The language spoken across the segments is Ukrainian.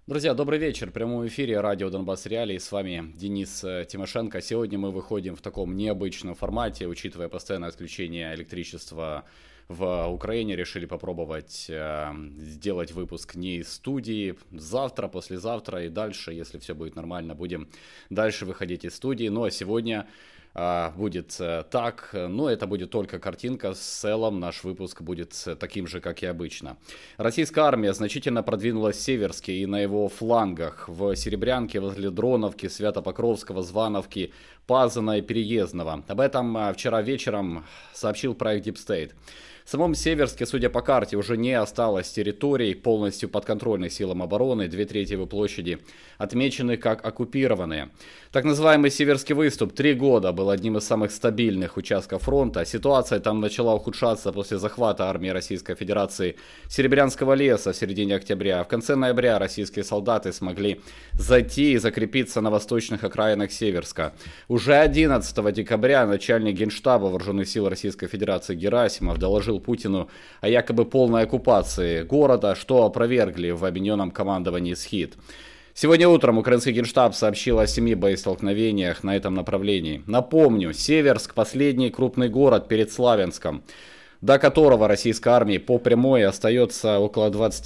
Друзья, добрый вечер. В прямом эфире радио Донбасс Реалии. С вами Денис Тимошенко. Сегодня мы выходим в таком необычном формате, учитывая постоянное отключение электричества в Украине. Решили попробовать сделать выпуск не из студии. Завтра, послезавтра и дальше, если все будет нормально, будем дальше выходить из студии. Ну а сегодня будет так, но это будет только картинка. В целом наш выпуск будет таким же, как и обычно. Российская армия значительно продвинулась в Северске и на его флангах. В Серебрянке, возле Дроновки, Свято-Покровского, Звановки, Пазана и Переездного. Об этом вчера вечером сообщил проект Deep State. В самом Северске, судя по карте, уже не осталось территорий, полностью подконтрольных силам обороны. 2/3 его площади отмечены как оккупированные. Так называемый Северский выступ 3 года был одним из самых стабильных участков фронта. Ситуация там начала ухудшаться после захвата армии Российской Федерации Серебрянского леса в середине октября. В конце ноября российские солдаты смогли зайти и закрепиться на восточных окраинах Северска. Уже 11 декабря начальник Генштаба Вооруженных сил Российской Федерации Герасимов доложил Путину о якобы полной оккупации города, что опровергли в объединенном командовании СХИД. Сегодня утром украинский Генштаб сообщил о 7 боестолкновениях на этом направлении. Напомню, Северск – последний крупный город перед Славянском, до которого российской армии по прямой остается около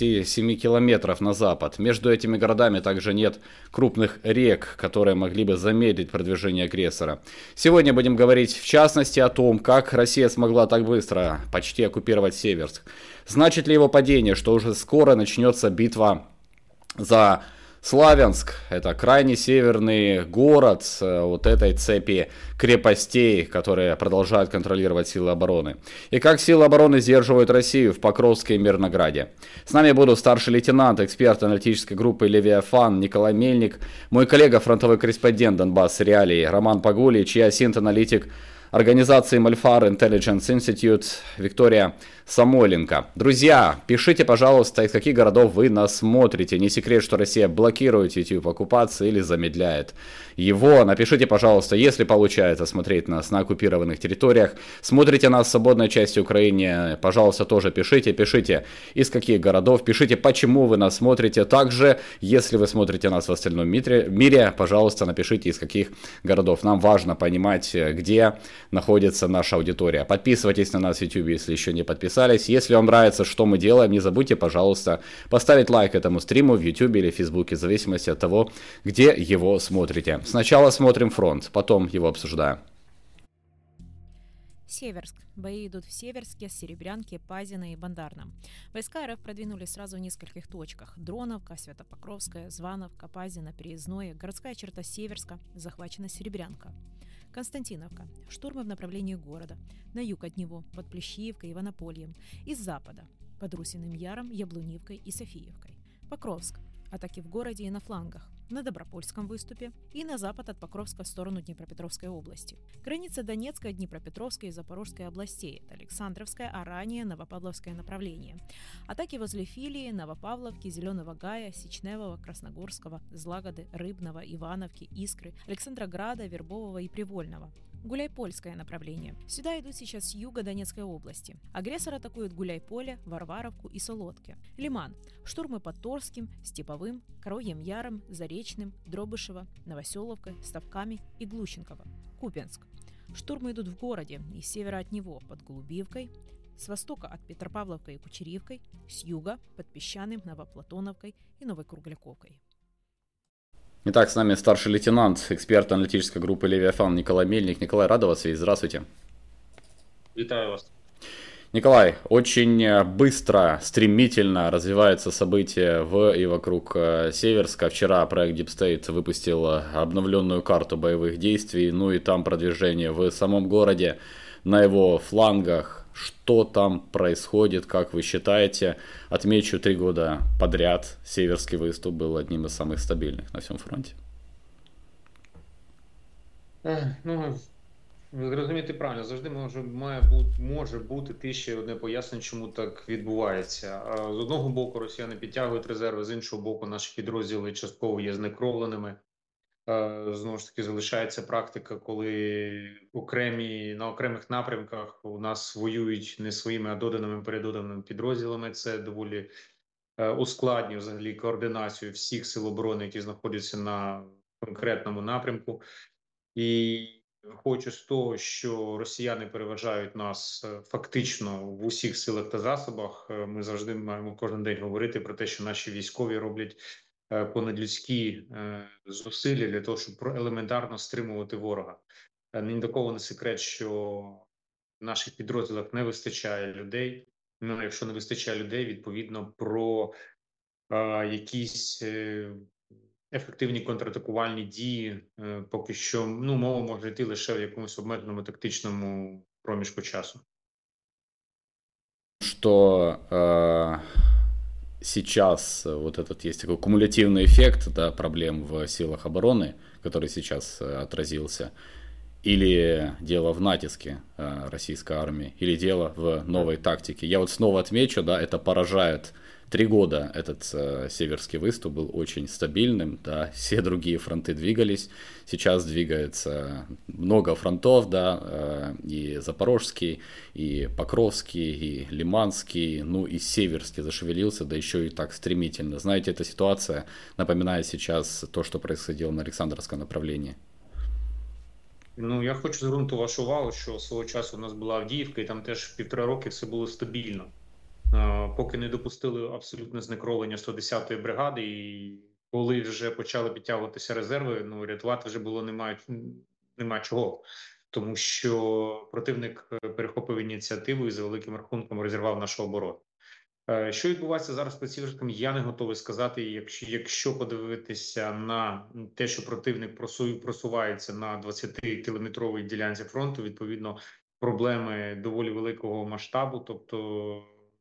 27 километров на запад. Между этими городами также нет крупных рек, которые могли бы замедлить продвижение агрессора. Сегодня будем говорить в частности о том, как Россия смогла так быстро почти оккупировать Северск. Значит ли его падение, что уже скоро начнется битва за Славянск? Это крайне северный город вот этой цепи крепостей, которые продолжают контролировать силы обороны. И как силы обороны сдерживают Россию в Покровске и Мирнограде. С нами будут старший лейтенант, эксперт аналитической группы «Левиафан» Николай Мельник, мой коллега, фронтовой корреспондент Донбасс Реалии Роман Погулич и асинт-аналитик организации Malfar Intelligence Institute Виктория Самойленко. Друзья, пишите, пожалуйста, из каких городов вы нас смотрите. Не секрет, что Россия блокирует YouTube оккупации или замедляет его. Напишите, пожалуйста, если получается смотреть нас на оккупированных территориях. Смотрите нас в свободной части Украины, пожалуйста, тоже пишите. Пишите, из каких городов. Пишите, почему вы нас смотрите. Также, если вы смотрите нас в остальном мире, пожалуйста, напишите, из каких городов. Нам важно понимать, где находится наша аудитория. Подписывайтесь на нас в YouTube, если еще не подписались. Если вам нравится, что мы делаем, не забудьте, пожалуйста, поставить лайк этому стриму в YouTube или Фейсбуке, в зависимости от того, где его смотрите. Сначала смотрим фронт, потом его обсуждаем. Северск. Бои идут в Северске, Серебрянке, Пазино и Бандарном. Войска РФ продвинулись сразу в нескольких точках. Дроновка, Свято-Покровская, Звановка, Пазино, Переездное, городская черта Северска, захвачена Серебрянка. Константиновка. Штурмы в направлении города. На юг от него, под Плещеевкой и Иванопольем. Из запада, под Русиным Яром, Яблунивкой и Софиевкой. Покровск. Атаки в городе и на флангах. На Добропольском выступе и на запад от Покровска в сторону Днепропетровской области. Граница Донецкой, Днепропетровской и Запорожской областей. Это Александровское, а ранее Новопавловское направление. Атаки возле Филии, Новопавловки, Зеленого Гая, Сечневого, Красногорского, Злагоды, Рыбного, Ивановки, Искры, Александрограда, Вербового и Привольного. Гуляйпольское направление. Сюда идут сейчас с юга Донецкой области. Агрессор атакует Гуляйполе, Варваровку и Солодки. Лиман. Штурмы под Торским, Степовым, Коровьим Яром, Заречным, Дробышево, Новоселовкой, Ставками и Глущенково. Купянск. Штурмы идут в городе и с севера от него под Голубивкой, с востока от Петропавловкой и Кучерівкой, с юга под Песчаным, Новоплатоновкой и Новой Кругляковкой. Итак, с нами старший лейтенант, эксперт аналитической группы «Левиафан» Николай Мельник. Николай, рад вас видеть. Здравствуйте. Вітаю вас. Николай, очень быстро, стремительно развиваются события в и вокруг Северска. Вчера проект Deep State выпустил обновленную карту боевых действий, ну и там продвижение в самом городе, на его флангах. Что там происходит, как вы считаете? Отмечу, 3 года подряд Северский выступ был одним из самых стабильных на всем фронте. Ну, ви зрозумієте правильно, завжди може бути тисяча і одне пояснення, чому так відбувається. З одного боку, росіяни підтягують резерви, з іншого боку, наші підрозділи частково є знекровленими. Знову ж таки, залишається практика, коли на окремих напрямках у нас воюють не своїми, а доданими, передоданими підрозділами. Це доволі ускладнює взагалі координацію всіх сил оборони, які знаходяться на конкретному напрямку. І виходячи з того, що росіяни переважають нас фактично в усіх силах та засобах, ми завжди маємо кожен день говорити про те, що наші військові роблять понадлюдські зусилля для того, щоб елементарно стримувати ворога. Ні до кого не секрет, що в наших підрозділах не вистачає людей. Ну, якщо не вистачає людей, відповідно про якісь ефективні контратакувальні дії, поки що мова може йти лише в якомусь обмеженому тактичному проміжку часу. Что сейчас вот этот есть такой кумулятивный эффект, да, проблем в силах обороны, который сейчас отразился, или дело в натиске российской армии, или дело в новой тактике. Я вот снова отмечу, да, это поражает. 3 года этот северский выступ был очень стабильным, да, все другие фронты двигались, сейчас двигается много фронтов, да, и Запорожский, и Покровский, и Лиманский, ну и Северский зашевелился, да еще и так стремительно. Знаете, эта ситуация напоминает сейчас то, что происходило на Александровском направлении. Ну, я хочу звернути вашу увагу, що свого часу у нас була Авдіївка, і там теж 1,5 роки все було стабільно. Поки не допустили абсолютне знекровлення 110-ї бригади, і коли вже почали підтягуватися резерви, ну рятувати вже було нема чого, тому що противник перехопив ініціативу і за великим рахунком розірвав нашу оборону. Що відбувається зараз під Сіверськом, я не готовий сказати. Якщо подивитися на те, що противник просувається на 20-кілометровій ділянці фронту, відповідно проблеми доволі великого масштабу, тобто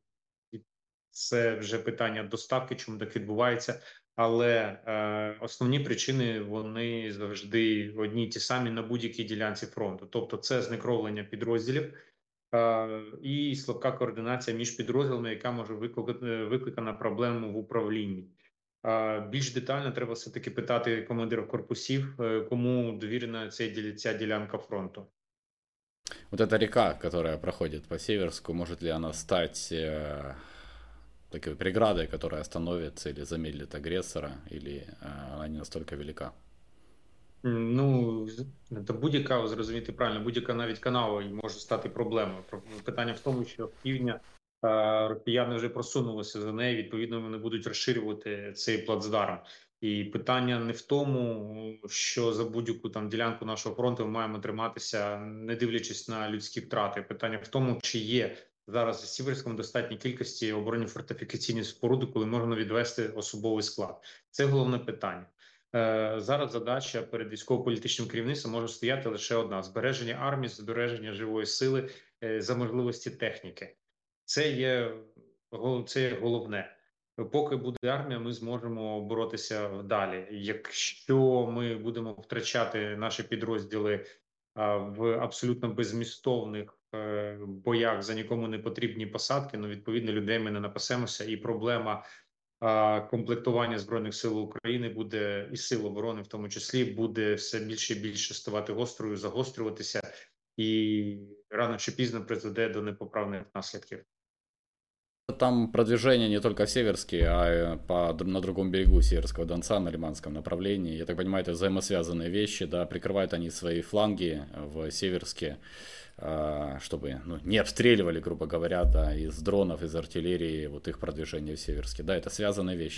це вже питання доставки, чому так відбувається. Але основні причини вони завжди одні й ті самі на будь-якій ділянці фронту. Тобто, це знекровлення підрозділів і слабка координація між підрозділами, яка може викликана проблему в управлінні. Більш детально треба все-таки питати командирів корпусів, кому довірена ця ділянка фронту. Вот эта река, которая проходит по Северску, может ли она стать такой преградой, которая остановит или замедлит агрессора, или она не настолько велика? Ну, будь-яка, зрозуміти правильно, будь-яка навіть канава може стати проблемою. Питання в тому, що півдня росіяни вже просунулися за неї, відповідно, вони будуть розширювати цей плацдарм. І питання не в тому, що за будь-яку там ділянку нашого фронту ми маємо триматися, не дивлячись на людські втрати. Питання в тому, чи є зараз в Сіверському достатній кількості оборонні фортифікаційні споруди, коли можна відвести особовий склад. Це головне питання. Зараз задача перед військово-політичним керівництвом може стояти лише одна: збереження армії, збереження живої сили, за можливості техніки. Це є головне. Поки буде армія, ми зможемо боротися далі. Якщо ми будемо втрачати наші підрозділи в абсолютно беззмістовних боях за нікому не потрібні посадки, ну відповідно людей ми не напасемося, і проблема комплектування Збройних сил України буде, і сил оборони в тому числі, буде все більше і більше ставати гострою, загострюватися, і рано чи пізно призведе до непоправних наслідків. Там продвижение не только в Северске, а на другом берегу Северского Донца, на Лиманском направлении. Я так понимаю, это взаимосвязанные вещи, да, прикрывают они свои фланги в Северске, чтобы не обстреливали, грубо говоря, да, из дронов, из артиллерии, вот их продвижение в Северске. Да, это связанные вещи.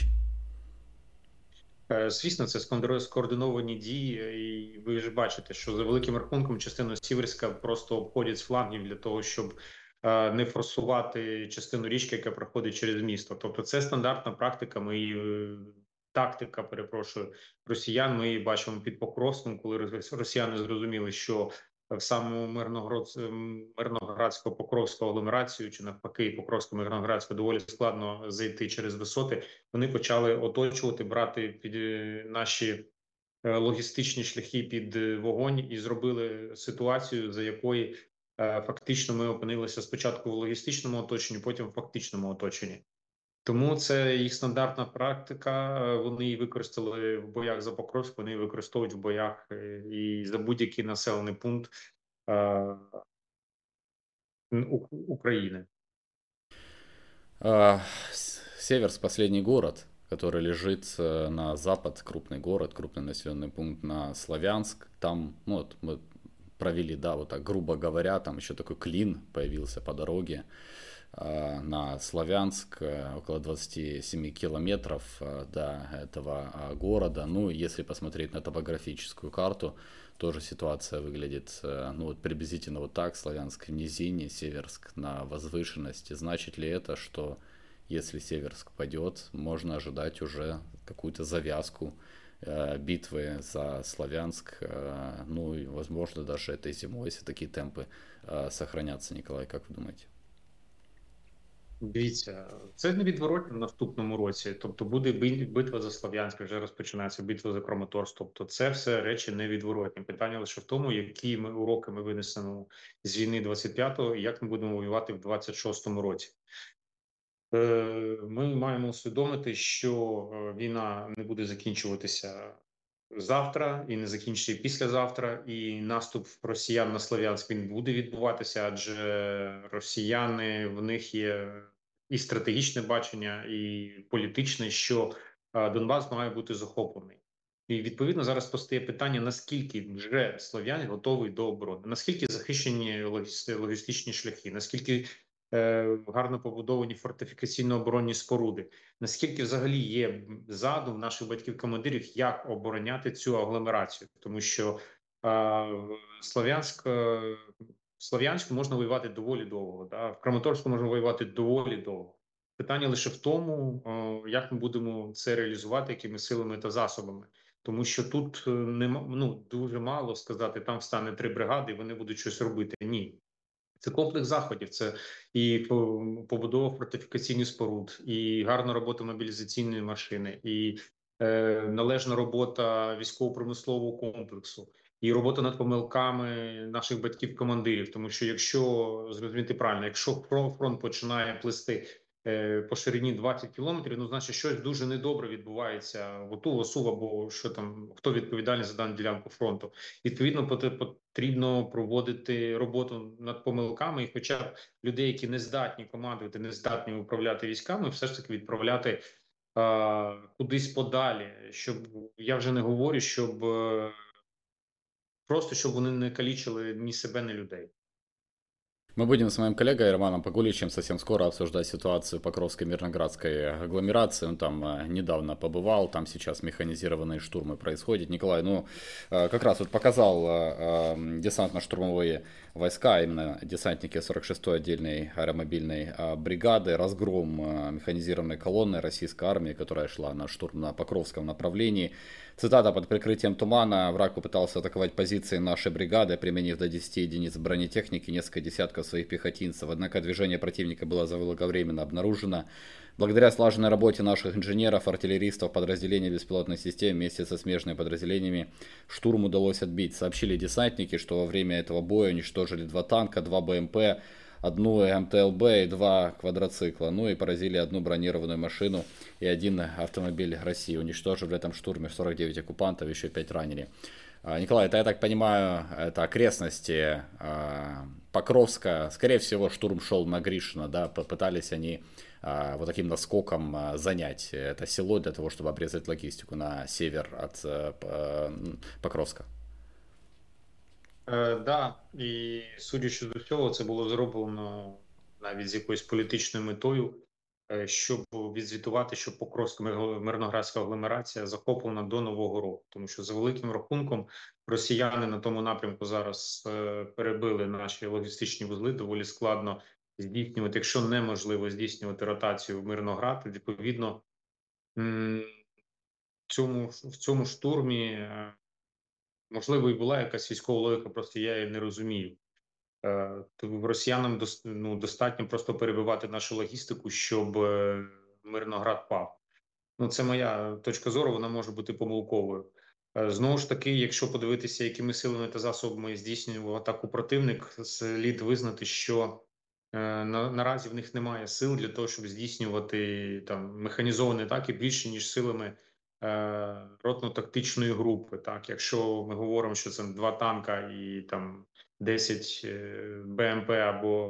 Звісно, це скоординовані дії, і ви ж бачите, що за великим рахунком частину Сіверська просто обходять з флангів для того, щоб не форсувати частину річки, яка проходить через місто. Тобто це стандартна практика, тактика, перепрошую, росіян. Ми її бачимо під Покровськом, коли росіяни зрозуміли, що в самому Мирноградсько-Покровську агломерацію, чи навпаки Покровсько-Мирноградську, доволі складно зайти через висоти. Вони почали оточувати, брати під наші логістичні шляхи під вогонь і зробили ситуацію, за якої фактично ми опинилися спочатку в логістичному оточенні, потім в фактичному оточенні. Тому це їх стандартна практика. Вони її використали в боях за Покровськ, вони її використовують в боях і за будь-який населений пункт України. Северск последний город, который лежит на запад, крупный город, крупный населенный пункт на Славянск. Там, ну вот мы провели, да, вот так грубо говоря, там еще такой клин появился по дороге на Славянск, около 27 километров до этого города. Ну, если посмотреть на топографическую карту, тоже ситуация выглядит, ну, вот приблизительно вот так. Славянск в низине, Северск на возвышенности. Значит ли это, что если Северск падет, можно ожидать уже какую-то завязку битвы за Славянск, ну и возможно даже этой зимой, если такие темпы сохранятся, Николай, как вы думаете? Дивіться, це невідворотно в наступному році. Тобто буде битва за Слов'янськ, вже розпочинається битва за Краматорськ. Тобто, це все речі невідворотні. Питання лише в тому, які ми уроки ми винесемо з війни 25-го і як ми будемо воювати в 26-му році. Ми маємо усвідомити, що війна не буде закінчуватися завтра і не закінчиться і післязавтра, і наступ росіян на Слов'янськ він буде відбуватися, адже росіяни в них є і стратегічне бачення, і політичне, що Донбас має бути захоплений. І відповідно зараз постає питання: наскільки вже слов'яни готові до оборони, наскільки захищені логістичні шляхи, наскільки гарно побудовані фортифікаційно-оборонні споруди. Наскільки взагалі є задум наших батьків-командирів, як обороняти цю агломерацію, тому що Слов'янську можна воювати доволі довго, да? В Краматорську можна воювати доволі довго. Питання лише в тому, як ми будемо це реалізувати, якими силами та засобами. Тому що тут ну, дуже мало сказати, там встане 3 бригади, і вони будуть щось робити. Ні. Це комплекс заходів, це і побудова фортифікаційних споруд, і гарна робота мобілізаційної машини, і належна робота військово-промислового комплексу, і робота над помилками наших батьків-командирів. Тому що, якщо зрозуміти правильно, якщо фронт починає плисти по ширині 20 кілометрів, ну значить щось дуже недобре відбувається в ОТУ, ОСУ або що там, хто відповідальний за дану ділянку фронту. Відповідно, потрібно проводити роботу над помилками, і хоча б людей, які не здатні командувати, не здатні управляти військами, все ж таки відправляти кудись подалі, щоб я вже не говорю, щоб просто щоб вони не калічили ні себе, ні людей. Мы будем с моим коллегой Романом Погуличем совсем скоро обсуждать ситуацию Покровской Мирноградской агломерации. Он там недавно побывал, там сейчас механизированные штурмы происходят. Николай, ну, как раз вот показал десантно-штурмовые войска, именно десантники 46-й отдельной аэромобильной бригады, разгром механизированной колонны российской армии, которая шла на штурм на Покровском направлении. Цитата: «Под прикрытием тумана враг попытался атаковать позиции нашей бригады, применив до 10 единиц бронетехники, несколько десятков своих пехотинцев. Однако движение противника было заблаговременно обнаружено. Благодаря слаженной работе наших инженеров, артиллеристов, подразделений беспилотных систем вместе со смежными подразделениями штурм удалось отбить». Сообщили десантники, что во время этого боя уничтожили 2 танка, 2 БМП, 1 МТЛБ и 2 квадроцикла, ну и поразили 1 бронированную машину и 1 автомобиль России. Уничтожив в этом штурме 49 оккупантов, еще 5 ранили. Николай, это, я так понимаю, это окрестности Покровска. Скорее всего, штурм шел на Гришина, да, попытались они вот таким наскоком занять это село для того, чтобы обрезать логистику на север от Покровска. Да, і судячи з усього, це було зроблено навіть з якоюсь політичною метою, щоб відзвітувати, що Покровська Мирноградська агломерація захоплена до Нового року. Тому що за великим рахунком росіяни на тому напрямку зараз перебили наші логістичні вузли, доволі складно здійснювати, якщо неможливо здійснювати ротацію в Мирноград. Відповідно, в цьому штурмі можливо, і була якась військова логіка, просто я її не розумію. Росіянам достатньо просто перебивати нашу логістику, щоб Мирноград пав. Ну, це моя точка зору, вона може бути помилковою. Знову ж таки, якщо подивитися, якими силами та засобами здійснював атаку противник, слід визнати, що наразі в них немає сил для того, щоб здійснювати там механізовані атаки більше, ніж силами ротно-тактичної групи. Так, якщо ми говоримо, що це 2 танка і там 10 БМП або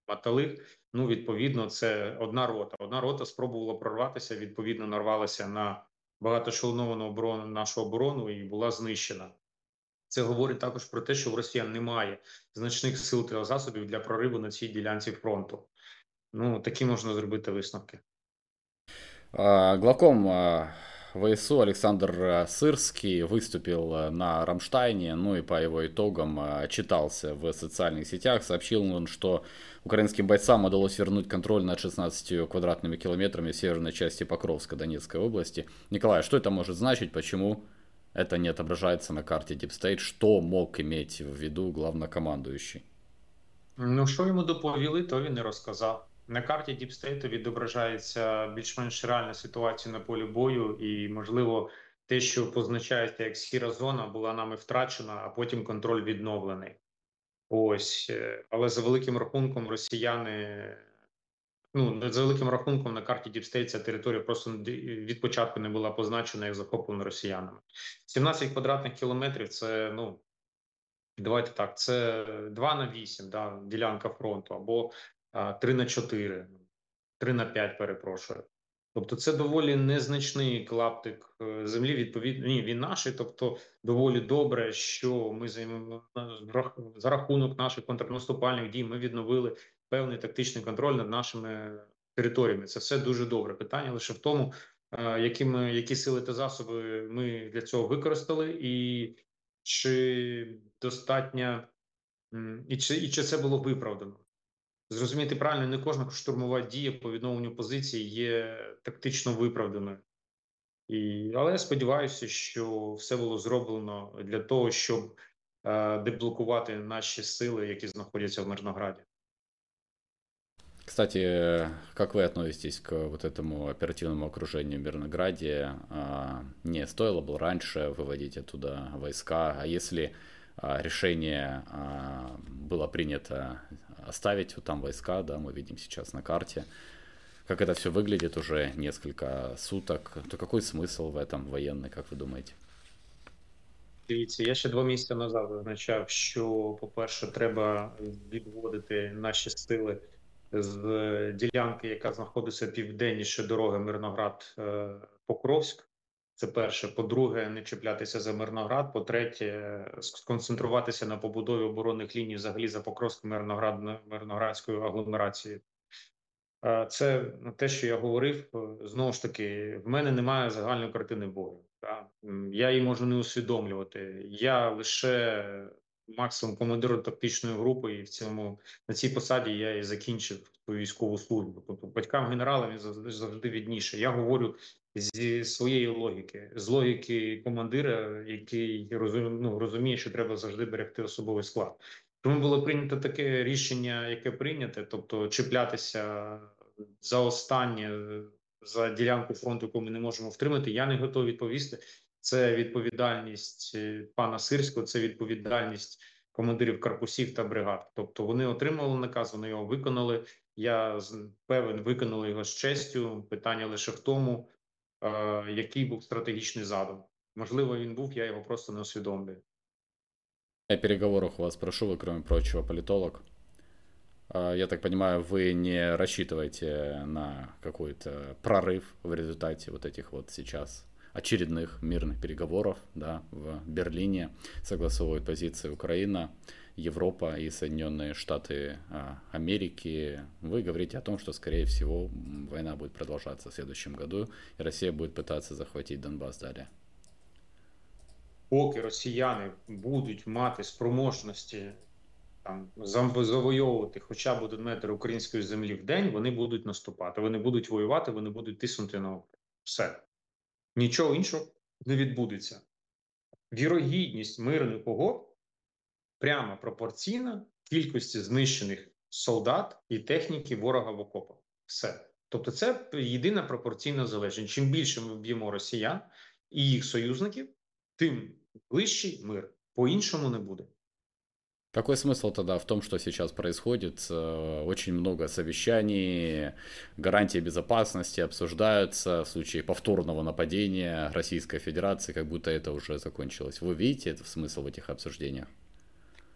Маталих. Ну, відповідно, це одна рота. Одна рота спробувала прорватися, відповідно, нарвалася на багатоешелоновану оборону, нашу оборону і була знищена. Це говорить також про те, що в росіян немає значних сил та засобів для прориву на цій ділянці фронту. Ну, такі можна зробити висновки. Главком ВСУ Александр Сырский выступил на Рамштайне, ну и по его итогам читался в социальных сетях. Сообщил он, что украинским бойцам удалось вернуть контроль над 16 квадратными километрами в северной части Покровска Донецкой области. Николай, что это может значить? Почему это не отображается на карте Deep State? Что мог иметь в виду главнокомандующий? Ну, що йому доповіли, то він і розказав. На карті Діпстейту відображається більш-менш реальна ситуація на полі бою, і, можливо, те, що позначається як сіра зона, була нами втрачена, а потім контроль відновлений. Ось, але за великим рахунком росіяни, ну, за великим рахунком на карті Діпстейт ця територія просто від початку не була позначена як захоплена росіянами. 17 квадратних кілометрів – це, ну, давайте так, це 2/8, да, ділянка фронту, або 3/4, 3/5, перепрошую. Тобто це доволі незначний клаптик землі, відповідно, ні, він наш, тобто доволі добре, що ми за рахунок наших контрнаступальних дій ми відновили певний тактичний контроль над нашими територіями. Це все дуже добре. Питання лише в тому, які сили та засоби ми для цього використали, і чи достатньо, і чи це було виправдано. Зрозуміти правильно, не кожна штурмова дія по відновленню позиції є тактично виправданою. Але я сподіваюся, що все було зроблено для того, щоб деблокувати наші сили, які знаходяться в Мирнограді. Кстати, как вы относитесь к вот этому оперативному окружению в Мирнограде? Не стоило бы раньше выводить оттуда войска, а если решение было принято оставить вот там войска, да, мы видим сейчас на карте, как это все выглядит уже несколько суток, то какой смысл в этом военный, как вы думаете? Дивіться, я ще 2 місяці назад зазначав, що, по-перше, треба відводити наші сили з ділянки, яка знаходиться південніше дороги Мирноград-Покровськ. Це перше. По-друге, не чіплятися за Мирноград. По-третє, сконцентруватися на побудові оборонних ліній взагалі за Покровсько-Мирноградською агломерацією. Це те, що я говорив. Знову ж таки, в мене немає загальної картини бою. Я її можу не усвідомлювати. Я лише максимум командиром тактичної групи, і в цьому на цій посаді я і закінчив свою військову службу. Тобто батькам генерала він завжди відніше. Я говорю зі своєї логіки, з логіки командира, який розуміє, що треба завжди берегти особовий склад. Тому було прийнято таке рішення, яке прийняте, тобто чіплятися за останнє, за ділянку фронту, яку ми не можемо втримати. Я не готовий відповісти. Це відповідальність пана Сирського, це відповідальність командирів корпусів та бригад. Тобто вони отримали наказ, вони його виконали. Я певен, виконали його з честю. Питання лише в тому, який був стратегічний задум. Можливо, він був, я його просто не усвідомлюю. О переговорах у вас прошу, вы, кроме прочего, политолог. Я так понимаю, вы не рассчитываете на какой-то прорыв в результате вот этих вот сейчас очередных мирных переговоров, да, в Берлине согласовывают позиции Украина, Европа и Соединенные Штаты Америки. Вы говорите о том, что, скорее всего, война будет продолжаться в следующем году, и Россия будет пытаться захватить Донбасс далее. Поки росіяни будуть мати спроможності там завойовувати хоча б 1 метр української землі в день, вони будуть наступати, вони будуть воювати, вони будуть тиснути на Україну. Все. Нічого іншого не відбудеться. Вірогідність мирних угод прямо пропорційна кількості знищених солдат і техніки ворога в окопах. Все. Тобто це єдина пропорційна залежність. Чим більше ми б'ємо росіян і їх союзників, тим ближчий мир. По-іншому не буде. Какой смысл тогда в том, что сейчас происходит? Очень много совещаний, гарантии безопасности обсуждаются в случае повторного нападения Российской Федерации, как будто это уже закончилось. Вы видите это смысл в этих обсуждениях?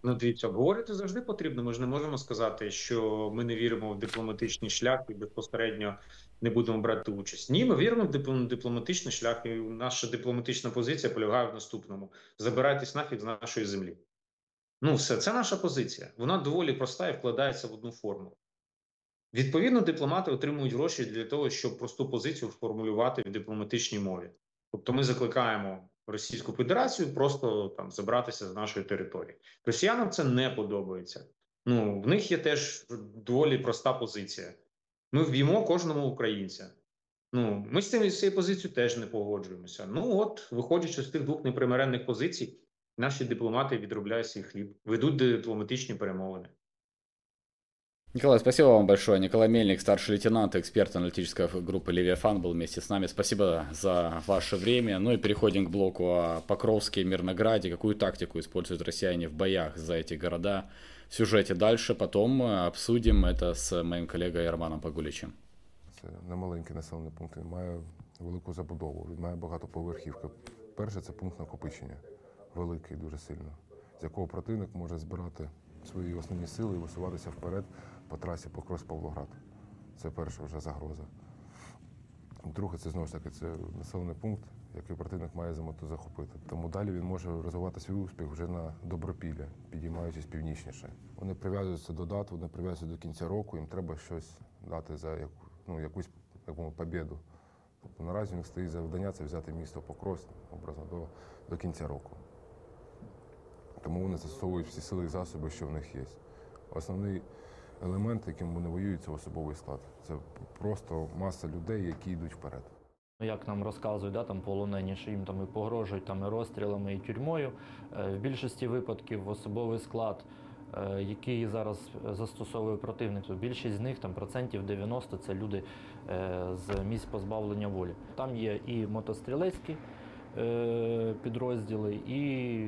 Ну, дивіться, обговорити завжди потрібно. Ми ж не можемо сказати, що ми не віримо в дипломатичний шлях і безпосередньо не будемо брати участь. Ні, ми віримо в дипломатичний шлях, і наша дипломатична позиція полягає в наступному: забирайтесь нафіг з нашої землі. Ну, все, це наша позиція. Вона доволі проста і вкладається в одну форму. Відповідно, дипломати отримують гроші для того, щоб просту позицію формулювати в дипломатичній мові. Тобто, ми закликаємо Російську Федерацію просто там забратися з нашої території. Росіянам це не подобається. Ну, в них є теж доволі проста позиція. Ми вб'ємо кожному українця. Ну, ми з цією позицією теж не погоджуємося. Ну, от, виходячи з тих двох непримиренних позицій, наші дипломати відробляють свій хліб, ведуть дипломатичні перемовини. Николай, спасибо вам большое. Николай Мельник, старший лейтенант, эксперт аналитической группы «Левиафан» был вместе с нами. Спасибо за ваше время. Ну и переходим к блоку о Покровске и Мирнограде. Какую тактику используют россияне в боях за эти города? В сюжете дальше. Потом обсудим это с моим коллегой Романом Погуличем. Це не маленький населений пункт, він має велику забудову, він має багатоповерхівки. Перше – це пункт накопичення, великий дуже сильно, з якого противник може збирати свої основні сили і висуватися вперед по трасі Покровськ-Павлоград. Це перша вже загроза. Друге, це знову ж таки це населений пункт, який противник має за мету захопити. Тому далі він може розвивати свій успіх вже на Добропілля, підіймаючись північніше. Вони прив'язуються до дат, вони прив'язуються до кінця року, їм треба щось дати за якусь побєду. Тобто наразі у них стоїть завдання це взяти місто Покровськ образно до кінця року. Тому вони застосовують всі сили і засоби, що в них є. Основний елемент, яким вони воюють, це особовий склад. Це просто маса людей, які йдуть вперед. Як нам розказують, там полонені, що їм там і погрожують і розстрілами, і тюрмою. В більшості випадків особовий склад, який зараз застосовує противник, то більшість з них, процентів 90, це люди з місць позбавлення волі. Там є і мотострілецькі підрозділи, і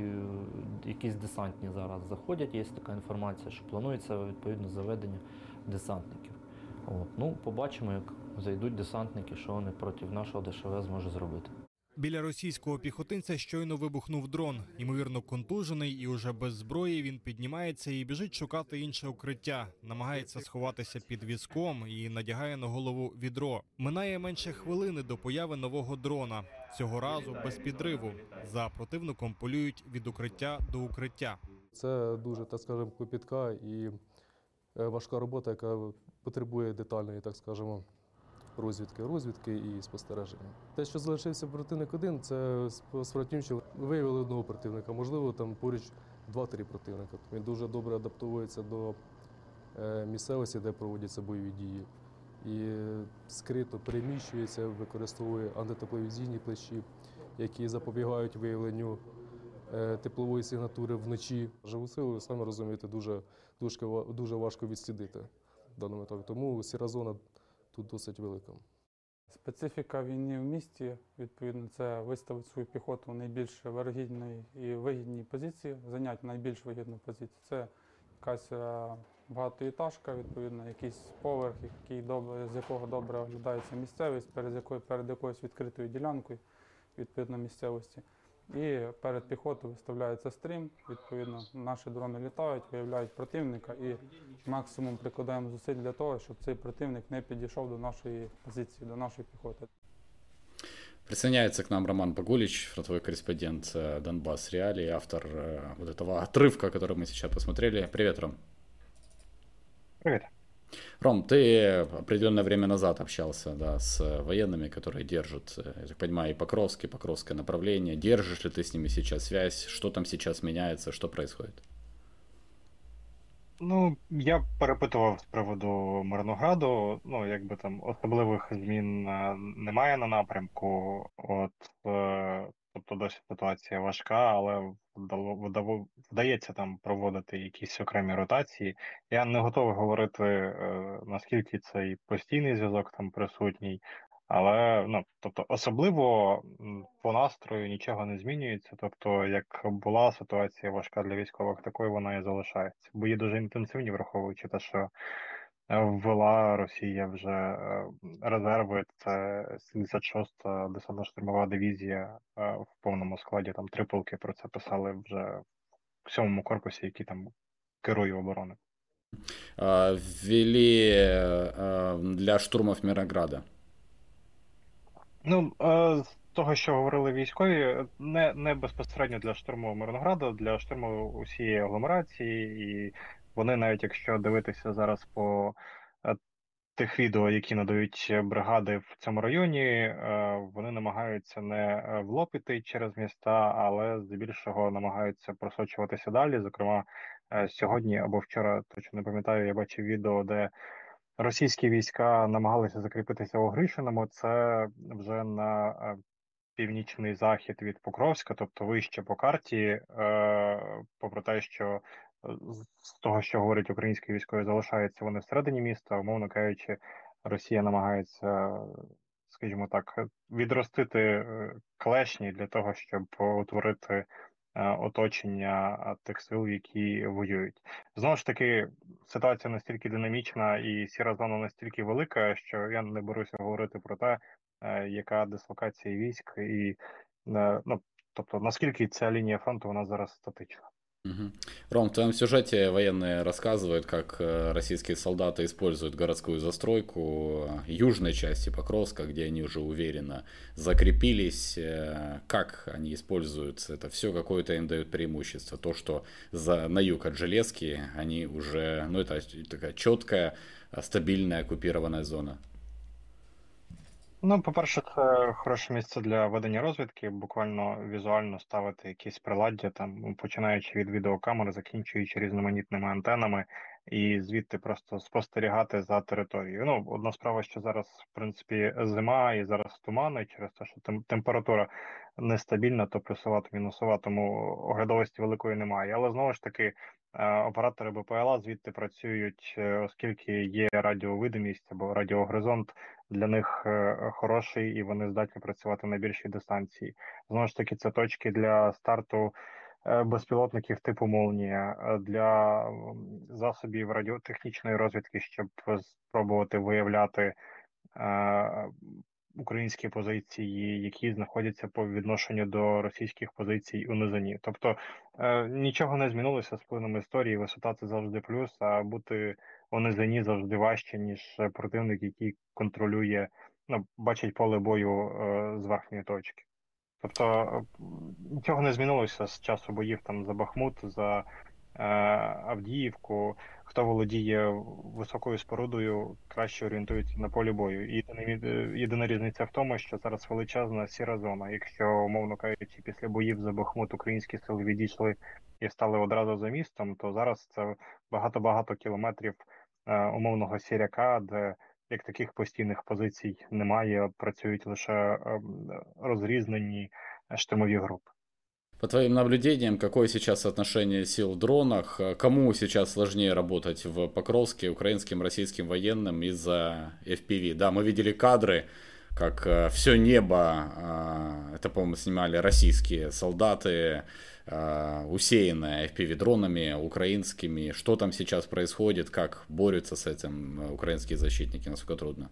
якісь десантні зараз заходять. Є така інформація, що планується відповідно заведення десантників. Побачимо, як зайдуть десантники, що вони проти нашого ДШВ зможуть зробити. Біля російського піхотинця щойно вибухнув дрон. Ймовірно, контужений і уже без зброї він піднімається і біжить шукати інше укриття. Намагається сховатися під візком і надягає на голову відро. Минає менше хвилини до появи нового дрона. Цього разу без підриву. За противником полюють від укриття до укриття. Це дуже, так скажемо, клопітка і важка робота, яка потребує детальної, так скажемо, розвідки і спостереження. Те, що залишився противник один, це справді тим, що виявили одного противника, можливо, там поруч 2-3 противника. Він дуже добре адаптується до місцевості, де проводяться бойові дії. І скрито переміщується, використовує антитепловізійні плащі, які запобігають виявленню теплової сигнатури вночі. Живу силу, ви самі розумієте, дуже важко відслідити в даному етапі. Тому сіра зона тут досить велика. Специфіка війни в місті, відповідно, це виставити свою піхоту в найбільш вирогідній і вигідній позиції, зайняти найбільш вигідну позицію. Це якась багатоетажка, відповідно, якийсь поверх, з якого добре оглядається місцевість, перед якоюсь відкритою ділянкою, відповідно, місцевості. І перед піхотою виставляється стрім, відповідно, наші дрони літають, виявляють противника і максимум прикладаємо зусиль для того, щоб цей противник не підійшов до нашої позиції, до нашої піхоти. Присоединяется к нам Роман Погулич, фронтовой корреспондент Донбасс Реалии, автор вот этого отрывка, который мы сейчас посмотрели. Привет, Ром. Привет. Ром, ты определенное время назад общался, да, с военными, которые держат, я так понимаю, и Покровское направление. Держишь ли ты с ними сейчас связь? Что там сейчас меняется? Что происходит? Я перепитував з приводу Мирнограду. Якби там особливих змін немає на напрямку. Тобто досі ситуація важка, але вдається там проводити якісь окремі ротації. Я не готовий говорити, наскільки цей постійний зв'язок там присутній, але тобто особливо по настрою нічого не змінюється. Тобто, як була ситуація важка для військових, такою вона і залишається. Бої дуже інтенсивні, враховуючи те, що ввела Росія вже резерви. Це 76-та десантно-штурмова дивізія в повному складі. Там 3 полки про це писали вже в 7-му корпусі, який там керує обороною. Ввели для штурмов Мирнограда. Ну, з того, що говорили військові, не безпосередньо для штурму Мирнограду, для штурму усієї агломерації, і вони, навіть якщо дивитися зараз по тих відео, які надають бригади в цьому районі, вони намагаються не в лоб іти через міста, але здебільшого намагаються просочуватися далі. Зокрема, сьогодні або вчора, точно не пам'ятаю, я бачив відео, де російські війська намагалися закріпитися у Гришиному. Це вже на північний захід від Покровська, тобто вище по карті, попри те, що з того, що говорять українські військові, залишаються вони всередині міста, умовно кажучи, Росія намагається, скажімо так, відростити клешні для того, щоб утворити оточення тих сил, які воюють. Знову ж таки, ситуація настільки динамічна і сіра зона настільки велика, що я не беруся говорити про те, яка дислокація військ, і ну, тобто наскільки ця лінія фронту вона зараз статична. Ром, в твоем сюжете военные рассказывают, как российские солдаты используют городскую застройку южной части Покровска, где они уже уверенно закрепились. Как они используют это все, какое-то им дают преимущество. То, что на юг от Железки они уже, ну это такая четкая, стабильная оккупированная зона. Ну, по-перше, це хороше місце для ведення розвідки, буквально візуально ставити якісь приладдя, там, починаючи від відеокамери, закінчуючи різноманітними антенами, і звідти просто спостерігати за територією. Ну, одна справа, що зараз, в принципі, зима і зараз тумани, через те, що температура нестабільна, то плюсова, то мінусова, тому оглядовості великої немає. Але знову ж таки, оператори БПЛА звідти працюють, оскільки є радіовидимість або радіогоризонт, для них хороший, і вони здатні працювати на більшій дистанції. Знову ж таки, це точки для старту безпілотників типу «Молнія», для засобів радіотехнічної розвідки, щоб спробувати виявляти українські позиції, які знаходяться по відношенню до російських позицій у низині. Тобто нічого не змінилося з плином історії, висота це завжди плюс, а бути у низині завжди важче, ніж противник, який контролює, ну, бачить поле бою з верхньої точки. Тобто нічого не змінилося з часу боїв там за Бахмут, за Авдіївку. Хто володіє високою спорудою, краще орієнтується на полі бою. І єдина різниця в тому, що зараз величезна сіра зона. Якщо, умовно кажучи, після боїв за Бахмут українські сили відійшли і стали одразу за містом, то зараз це багато-багато кілометрів умовного сіряка, де як таких постійних позицій немає, працюють лише розрізнені штурмові групи. По твоим наблюдениям, какое сейчас соотношение сил в дронах? Кому сейчас сложнее работать в Покровске, украинским, российским военным из-за FPV? Да, мы видели кадры, как все небо, это, по-моему, снимали российские солдаты, усеянное FPV-дронами украинскими. Что там сейчас происходит, как борются с этим украинские защитники, насколько трудно?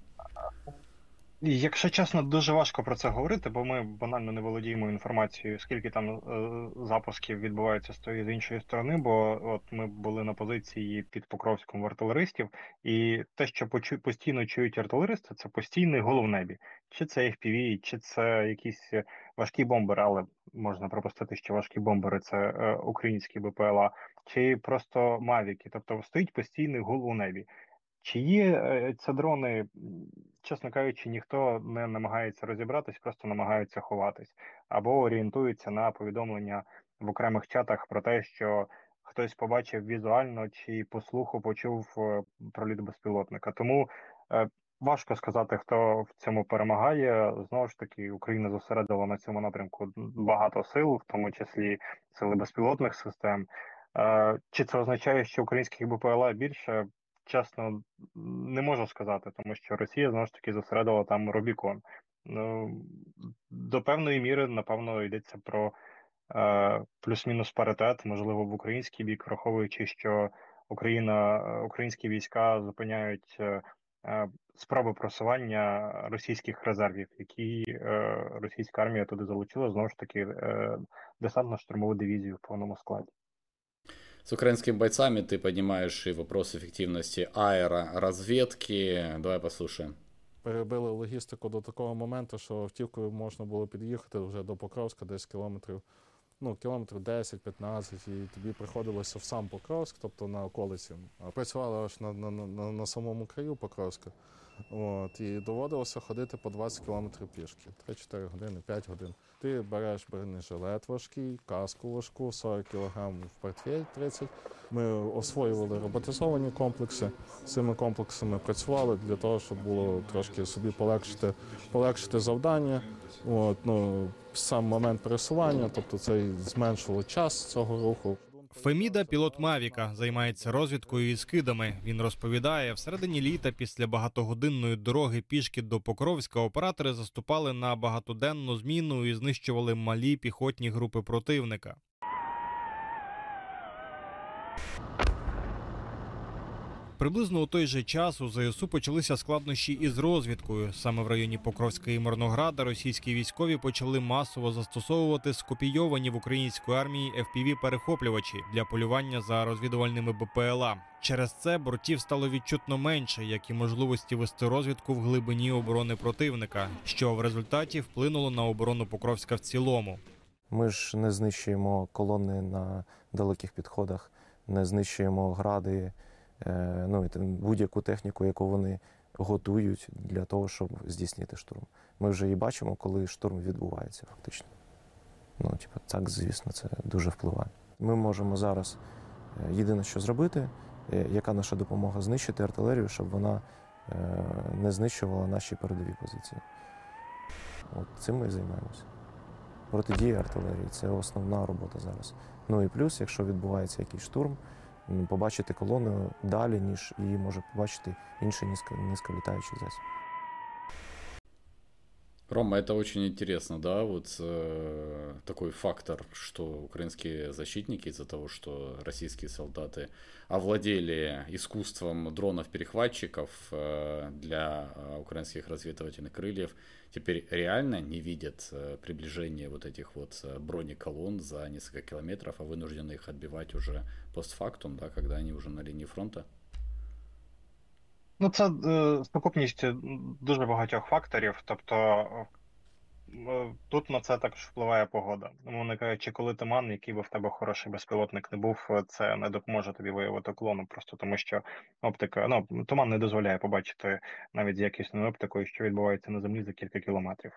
Якщо чесно, дуже важко про це говорити, бо ми банально не володіємо інформацією, скільки там запусків відбувається з тої з іншої сторони, бо от ми були на позиції під Покровськом в артилеристів, і те, що постійно чують артилеристи, це постійний гул в небі. Чи це FPV, чи це якісь важкі бомбери, але можна пропустити, що важкі бомбери – це українські БПЛА, чи просто мавіки, тобто стоїть постійний гул у небі. Чи є це дрони, чесно кажучи, ніхто не намагається розібратись, просто намагаються ховатись. Або орієнтуються на повідомлення в окремих чатах про те, що хтось побачив візуально чи по слуху почув проліт безпілотника. Тому важко сказати, хто в цьому перемагає. Знову ж таки, Україна зосередила на цьому напрямку багато сил, в тому числі сили безпілотних систем. Чи це означає, що українських БПЛА більше? Чесно, не можу сказати, тому що Росія, знову ж таки, зосередила там Рубікон. Ну, до певної міри, напевно, йдеться про плюс-мінус паритет, можливо, в український бік, враховуючи, що українські війська зупиняють спроби просування російських резервів, які російська армія туди залучила, знову ж таки, десантно-штурмову дивізію в повному складі. С украинскими бойцами ты поднимаешь и вопрос эффективности аэроразведки. Давай послушаем. Перебили логістику до такого моменту, що автівкою можна було під'їхати вже до Покровська, десь кілометрів 10-15, і тобі приходилося в сам Покровськ, тобто на околиці. А працювали аж на самому краю Покровська. І доводилося ходити по 20 кілометрів пішки. 3-4 години, 5 годин. Ти береш бронежилет важкий, каску важку, 40 кг в портфель 30. Ми освоювали роботизовані комплекси. З цими комплексами працювали для того, щоб було трошки собі полегшити завдання. Сам момент пересування, тобто це зменшило час цього руху. Феміда – пілот Мавіка, займається розвідкою і скидами. Він розповідає, всередині літа після багатогодинної дороги пішки до Покровська оператори заступали на багатоденну зміну і знищували малі піхотні групи противника. Приблизно у той же час у ЗСУ почалися складнощі із розвідкою. Саме в районі Покровська і Мирнограда російські військові почали масово застосовувати скопійовані в української армії FPV-перехоплювачі для полювання за розвідувальними БПЛА. Через це бортів стало відчутно менше, як і можливості вести розвідку в глибині оборони противника, що в результаті вплинуло на оборону Покровська в цілому. Ми ж не знищуємо колони на далеких підходах, не знищуємо гради, будь-яку техніку, яку вони готують для того, щоб здійснити штурм. Ми вже і бачимо, коли штурм відбувається фактично. Так, звісно, це дуже впливає. Ми можемо зараз єдине, що зробити, яка наша допомога, знищити артилерію, щоб вона не знищувала наші передові позиції. Цим ми і займаємося. Протидія артилерії – це основна робота зараз. І плюс, якщо відбувається якийсь штурм, побачити колону далі, ніж її може побачити інший низьколітаючий засіб. Рома, это очень интересно, да, такой фактор, что украинские защитники из-за того, что российские солдаты овладели искусством дронов-перехватчиков для украинских разведывательных крыльев, теперь реально не видят приближение этих бронеколонн за несколько километров, а вынуждены их отбивать уже постфактум, да, когда они уже на линии фронта? Це сукупність дуже багатьох факторів, тобто тут на це також впливає погода. Мовно кажучи, коли туман, який би в тебе хороший безпілотник не був, це не допоможе тобі виявити колону, просто тому що оптика, туман не дозволяє побачити навіть з якісною оптикою, що відбувається на землі за кілька кілометрів.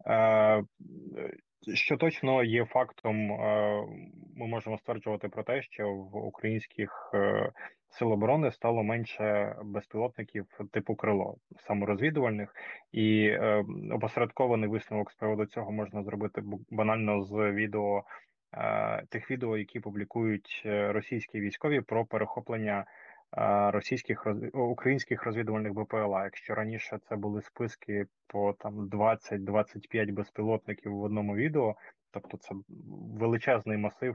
Що точно є фактом, ми можемо стверджувати про те, що в українських сил оборони стало менше безпілотників типу крило, саморозвідувальних, і опосередкований висновок з приводу цього можна зробити банально з тих відео, які публікують російські військові про перехоплення українських розвідувальних БПЛА. Якщо раніше це були списки по 20-25 безпілотників в одному відео, тобто це величезний масив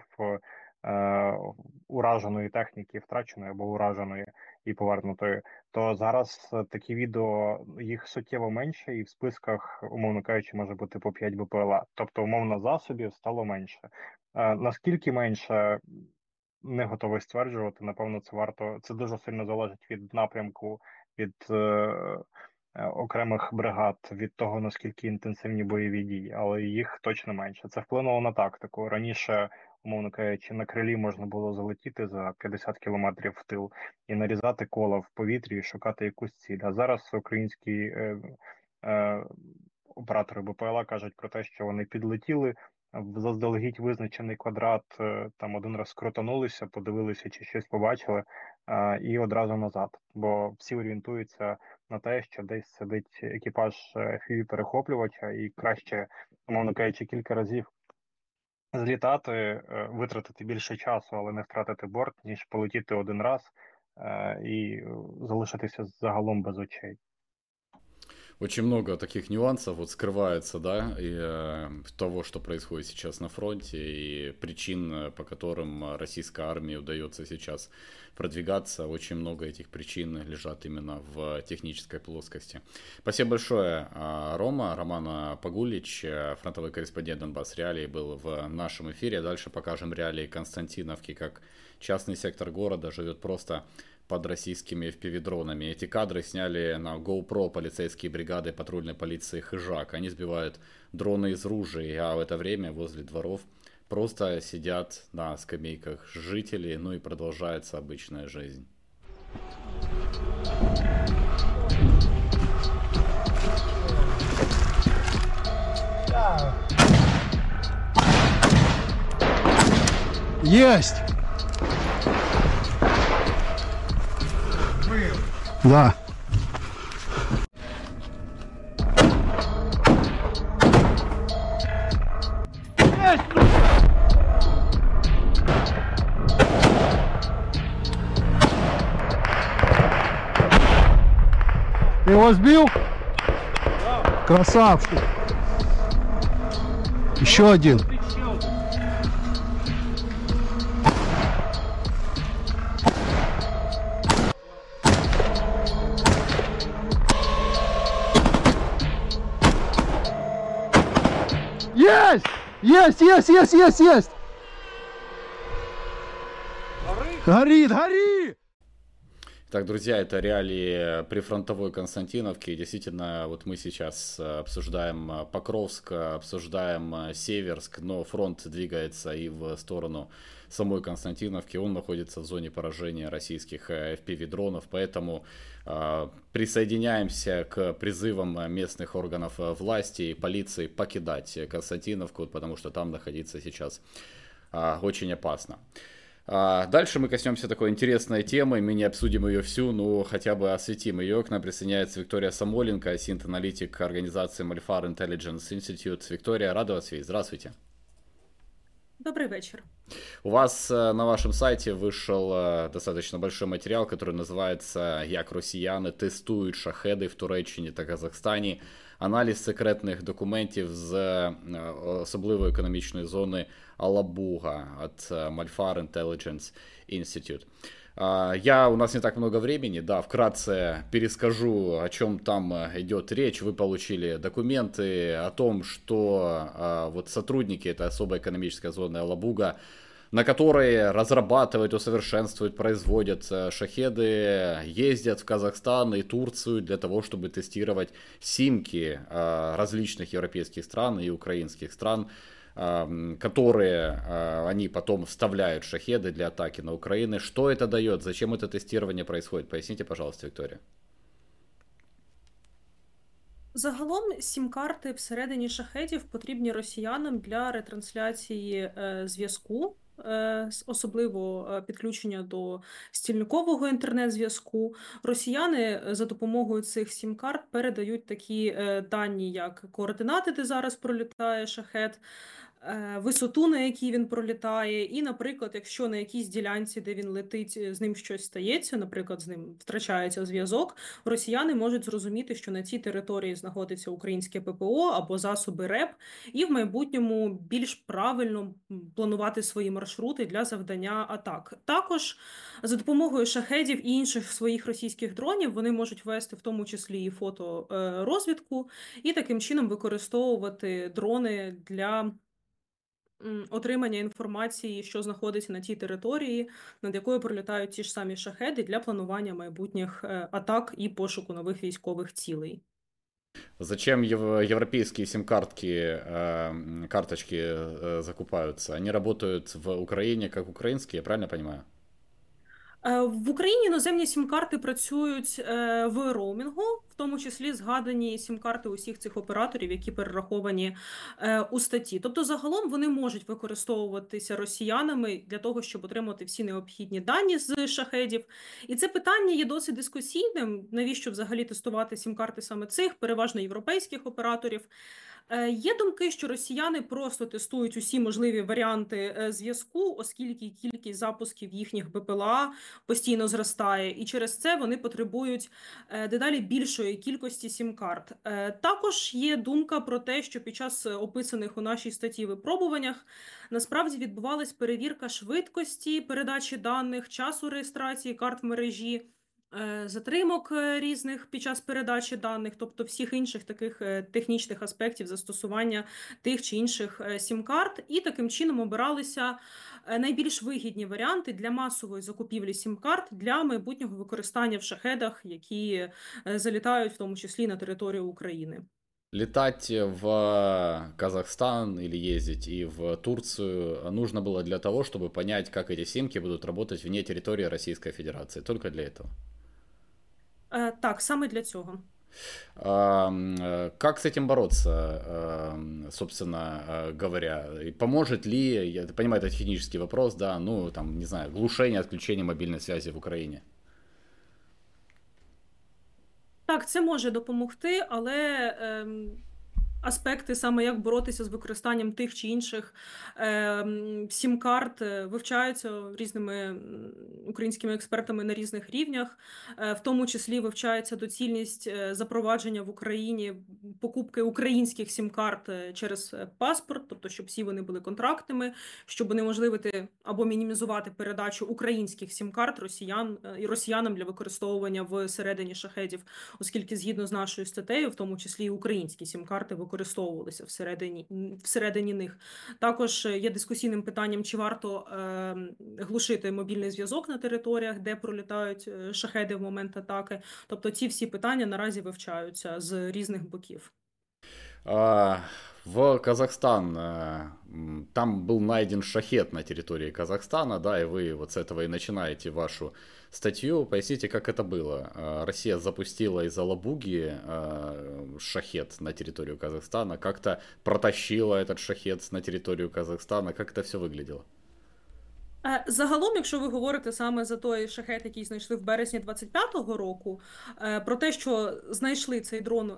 ураженої техніки, втраченої або ураженої і повернутої, то зараз такі відео, їх суттєво менше, і в списках, умовно кажучи, може бути по 5 БПЛА. Тобто, умовно, засобів стало менше. Наскільки менше, не готовий стверджувати. Напевно, це дуже сильно залежить від напрямку, від окремих бригад, від того, наскільки інтенсивні бойові дії, але їх точно менше. Це вплинуло на тактику. Раніше, умовно кажучи, на крилі можна було залетіти за 50 кілометрів в тил і нарізати кола в повітрі і шукати якусь ціль. А зараз українські оператори БПЛА кажуть про те, що вони підлетіли в заздалегідь визначений квадрат, там один раз крутанулися, подивилися, чи щось побачили, і одразу назад. Бо всі орієнтуються на те, що десь сидить екіпаж FPV-перехоплювача, і краще, умовно кажучи, кілька разів злітати, витратити більше часу, але не втратити борт, ніж полетіти один раз і залишитися загалом без очей. Очень много таких нюансов вот скрывается, да, того, что происходит сейчас на фронте, и причин, по которым российской армии удается сейчас продвигаться. Очень много этих причин лежат именно в технической плоскости. Спасибо большое, Роман Погулич, фронтовой корреспондент Донбасс Реалии, был в нашем эфире. Дальше покажем реалии Константиновки, как частный сектор города живет просто под российскими FPV-дронами. Эти кадры сняли на GoPro полицейские бригады патрульной полиции Хижак. Они сбивают дроны из ружей, а в это время возле дворов просто сидят на скамейках жители, ну и продолжается обычная жизнь. Есть! Да. Ты его сбил? Красавчик. Еще один. Есть! Есть, есть, есть, есть, есть! Горит, горит! Так, друзья, это реалии прифронтовой Константиновки. Действительно, вот мы сейчас обсуждаем Покровск, обсуждаем Северск, но фронт двигается и в сторону самой Константиновки. Он находится в зоне поражения российских FPV-дронов, поэтому присоединяемся к призывам местных органов власти и полиции покидать Константиновку, потому что там находиться сейчас очень опасно. Дальше мы коснемся такой интересной темы, мы не обсудим ее всю, но хотя бы осветим ее. К нам присоединяется Виктория Самойленко, синт-аналитик организации Malfar Intelligence Institute. Виктория, рада вас видеть. Здравствуйте. Добрый вечер. У вас на вашем сайте вышел достаточно большой материал, который называется «Як росіяни тестують шахеди в Туреччині та Казахстані. Аналіз секретних документів з особливої економічної зони Алабуга» от Malfar Intelligence Institute. У нас не так много времени, да, вкратце перескажу, о чем там идет речь. Вы получили документы о том, что вот сотрудники этой особой экономической зоны Алабуга, на которой разрабатывают, усовершенствуют, производят шахеды, ездят в Казахстан и Турцию для того, чтобы тестировать симки различных европейских стран и украинских стран, которые они потом вставляют в шахеды для атаки на Украину. Что это дает? Зачем это тестирование происходит? Поясните, пожалуйста, Виктория. Загалом сім-карти всередині шахедів потрібні росіянам для ретрансляції зв'язку, особливо підключення до стільникового інтернет-зв'язку. Росіяни за допомогою цих сім-карт передають такі дані, як координати, де зараз пролітає шахед, висоту, на якій він пролітає, і, наприклад, якщо на якійсь ділянці, де він летить, з ним щось стається, наприклад, з ним втрачається зв'язок, росіяни можуть зрозуміти, що на цій території знаходиться українське ППО або засоби РЕП, і в майбутньому більш правильно планувати свої маршрути для завдання атак. Також за допомогою шахедів і інших своїх російських дронів вони можуть вести в тому числі і фоторозвідку, і таким чином використовувати дрони для отримання інформації, що знаходиться на тій території, над якою пролітають ті ж самі шахеди, для планування майбутніх атак і пошуку нових військових цілей. Зачем европейские сим-картки, карточки закупаются? Они работают в Украине как украинские, я правильно понимаю? В Україні іноземні сім-карти працюють в роумінгу, в тому числі згадані сім-карти усіх цих операторів, які перераховані у статті. Тобто загалом вони можуть використовуватися росіянами для того, щоб отримати всі необхідні дані з шахедів. І це питання є досить дискусійним, навіщо взагалі тестувати сім-карти саме цих, переважно європейських операторів. Є думки, що росіяни просто тестують усі можливі варіанти зв'язку, оскільки кількість запусків їхніх БПЛА постійно зростає, і через це вони потребують дедалі більшої кількості сім-карт. Також є думка про те, що під час описаних у нашій статті випробуваннях насправді відбувалась перевірка швидкості передачі даних, часу реєстрації карт в мережі, затримок різних під час передачі даних, тобто всіх інших таких технічних аспектів застосування тих чи інших сім-карт, і таким чином обиралися найбільш вигідні варіанти для масової закупівлі сім-карт для майбутнього використання в шахедах, які залітають в тому числі на територію України. Летать в Казахстан или ездить и в Турцию нужно было для того, чтобы понять, как эти симки будут работать вне территории Российской Федерации. Только для этого. Так, саме для цього. Как с этим бороться, собственно говоря? Поможет ли, я понимаю, это технический вопрос, да, ну, там, не знаю, глушение, отключение мобильной связи в Україні? Так, це може допомогти, але аспекти, саме як боротися з використанням тих чи інших сім-карт, вивчаються різними українськими експертами на різних рівнях. В тому числі вивчається доцільність запровадження в Україні покупки українських сім-карт через паспорт, тобто щоб всі вони були контрактними, щоб унеможливити або мінімізувати передачу українських сім-карт росіянам для використовування всередині шахедів, оскільки згідно з нашою статтею, в тому числі і українські сім-карти використовувалися всередині них. Також є дискусійним питанням, чи варто глушити мобільний зв'язок на територіях, де пролітають шахеди в момент атаки. Тобто ці всі питання наразі вивчаються з різних боків. В Казахстан, там был найден шахед на территории Казахстана, да, и вы вот с этого и начинаете вашу статью. Поясните, как это было? Россия запустила из Алабуги шахед на территорию Казахстана, как-то протащила этот шахед на территорию Казахстана, как это все выглядело? Загалом, якщо ви говорите саме за той шахед, який знайшли в березні 25-го року, про те, що знайшли цей дрон,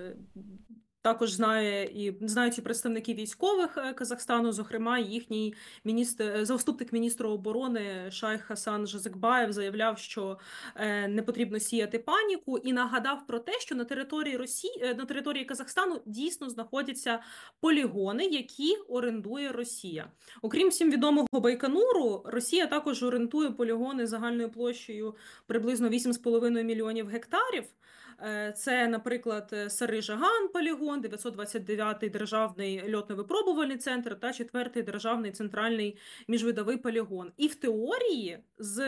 також знають і представники військових Казахстану, зокрема, їхній заступник міністра оборони Шайх Хасан Жазикбаєв заявляв, що не потрібно сіяти паніку, і нагадав про те, що на території Казахстану дійсно знаходяться полігони, які орендує Росія. Окрім всім відомого Байконуру, Росія також орендує полігони загальною площею приблизно 8,5 мільйонів гектарів. Це, наприклад, Сари-Жаган полігон, 929-й державний льотно-випробувальний центр та 4-й державний центральний міжвидовий полігон. І в теорії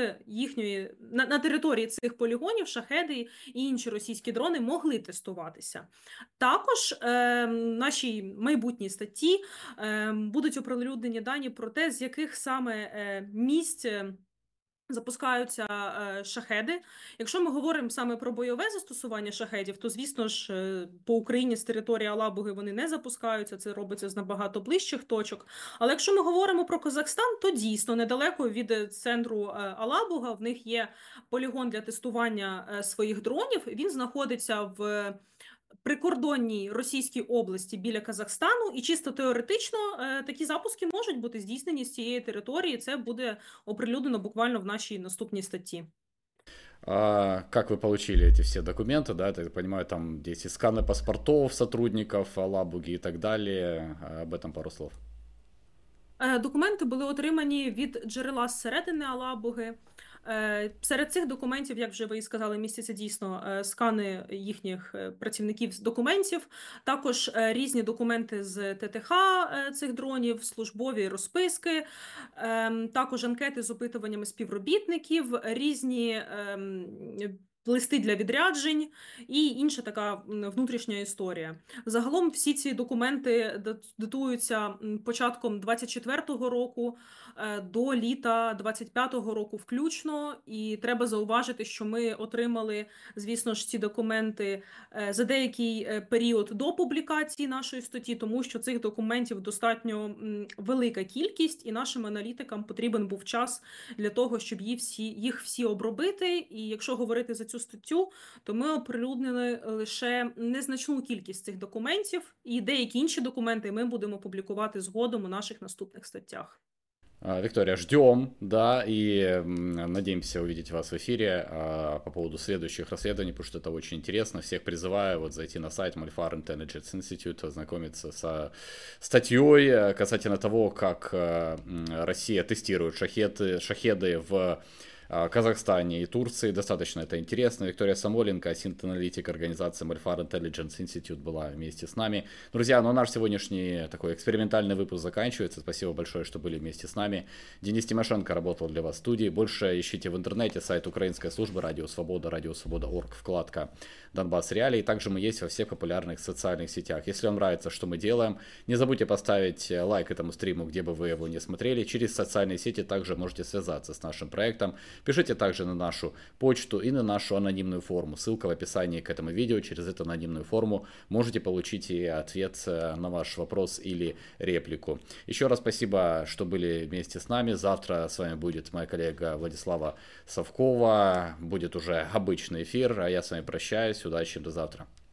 на території цих полігонів шахеди і інші російські дрони могли тестуватися. Також в нашій майбутній статті будуть оприлюднені дані про те, з яких саме місць запускаються шахеди. Якщо ми говоримо саме про бойове застосування шахедів, то, звісно ж, по Україні з території Алабуги вони не запускаються, це робиться з набагато ближчих точок. Але якщо ми говоримо про Казахстан, то дійсно недалеко від центру Алабуга в них є полігон для тестування своїх дронів. Він знаходиться в прикордонній Російській області біля Казахстану, і чисто теоретично такі запуски можуть бути здійснені з цієї території. Це буде оприлюднено буквально в нашій наступній статті. Как вы получили эти все документы, да, я так понимаю, там здесь и сканы паспортов сотрудников Алабуги и так далее, об этом пару слов. Документи були отримані від джерела зсередини Алабуги. Серед цих документів, як вже ви і сказали, містяться дійсно скани їхніх працівників з документів, також різні документи з ТТХ цих дронів, службові розписки, також анкети з опитуваннями співробітників, різні листи для відряджень і інша така внутрішня історія. Загалом всі ці документи датуються початком 24-го року до літа 25-го року включно, і треба зауважити, що ми отримали, звісно ж, ці документи за деякий період до публікації нашої статті, тому що цих документів достатньо велика кількість, і нашим аналітикам потрібен був час для того, щоб їх всі обробити. І якщо говорити за цю цю статтю, то ми оприлюднили лише незначну кількість цих документів, і деякі інші документи ми будемо публікувати згодом у наших наступних статтях. Виктория, ждем, да, и надеемся увидеть вас в эфире по поводу следующих расследований, потому что это очень интересно. Всех призываю вот зайти на сайт Malfar Intelligence Institute, ознакомиться со статьей касательно того, как Россия тестирует шахеды в Казахстане и Турции. Достаточно это интересно. Виктория Самойленко, синт-аналитик организации Malfar Intelligence Institute, была вместе с нами. Друзья, ну наш сегодняшний такой экспериментальный выпуск заканчивается. Спасибо большое, что были вместе с нами. Денис Тимошенко работал для вас в студии. Больше ищите в интернете сайт Украинской службы Радио Свобода, радиосвобода.орг, вкладка Донбасс Реалии. Также мы есть во всех популярных социальных сетях. Если вам нравится, что мы делаем, не забудьте поставить лайк этому стриму, где бы вы его не смотрели. Через социальные сети также можете связаться с нашим проектом. Пишите также на нашу почту и на нашу анонимную форму. Ссылка в описании к этому видео. Через эту анонимную форму можете получить и ответ на ваш вопрос или реплику. Еще раз спасибо, что были вместе с нами. Завтра с вами будет моя коллега Владислава Совкова. Будет уже обычный эфир, а я с вами прощаюсь. Удачи, до завтра.